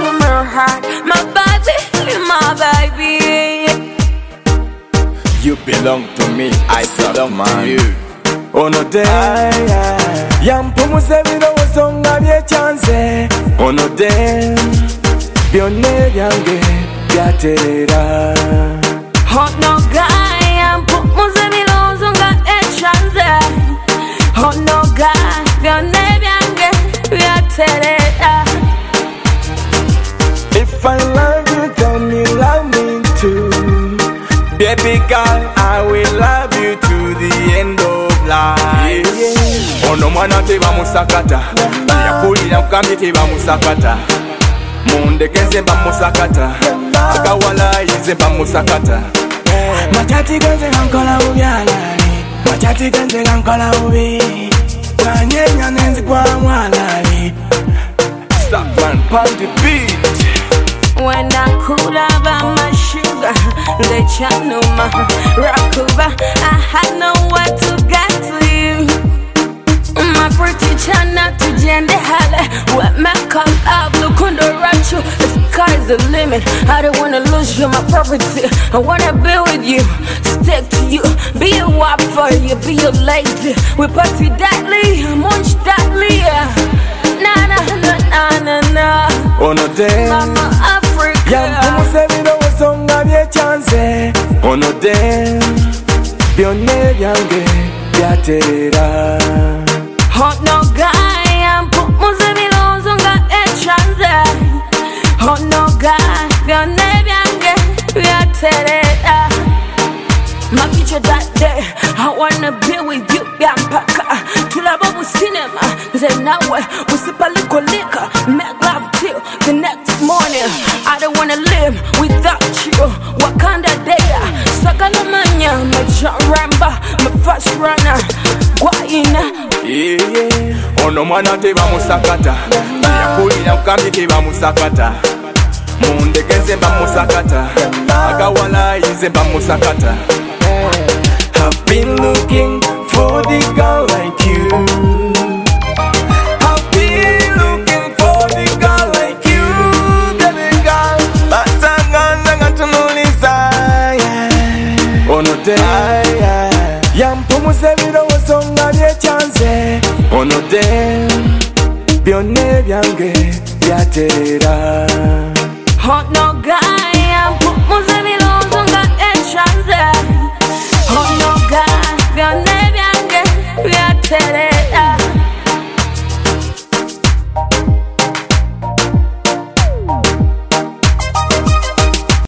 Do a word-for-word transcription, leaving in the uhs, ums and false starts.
to my heart, my baby, my baby. You belong to me, I belong to you. Ono de yampumuze birowozo nga byekyanze. Ono de byonna ebyange byaterera. Ono guy yampumuze birowozo nga ekyanze. Ono guy byonna ebyange byaterera. If I love you, tell me love me too. Baby girl, I will love you to the end of life. Yeah. Ono mwana teba musakata, yakulira mukambye teba musakata. Mundeke nze mba musakata, akawala yize mba musakata. Machati genze gankola bubi alali, machati genze gankola bubi. Wanyenya nenzi kwa mwalali. Saffron pon the beat. When I cool up my sugar, the channel my rock over, I had nowhere to get to you. My pretty channel to Jende Halle, what make up up, look on the rancho, the sky's the limit. I don't wanna lose you, my property. I wanna be with you, stick to you, be a wife for you, be a lady. We party deadly, munch deadly, yeah. Na na na na na na. Ono de Mama Africa. yampumuze birowozo nga byekyanze. Ono de byonna ebyange byaterera. Ono guy yampumuze birowozo nga ekyanze. Ono guy byonna ebyange byaterera. My future that day, I wanna be with you, yampaka. Tulaba bu cinema, nze nawe usipa liko lika. Make love till the next morning. I don't wanna live without you. Wakanda day, Sagala manya, my John Ramba, my first runner. Guaina. Yeah, yeah. Ono mwana teba musakata, yakulira mukambye teba musakata. Mundeke nze mba musakata, akawala yize mba musakata. I've been looking for the girl like you. I've been looking for the girl like you, baby girl. Batanga ngatunuliza. Ono de yampumuze birowozo nga byekyanze. Ono de byonna ebyange byaterera. Ono guy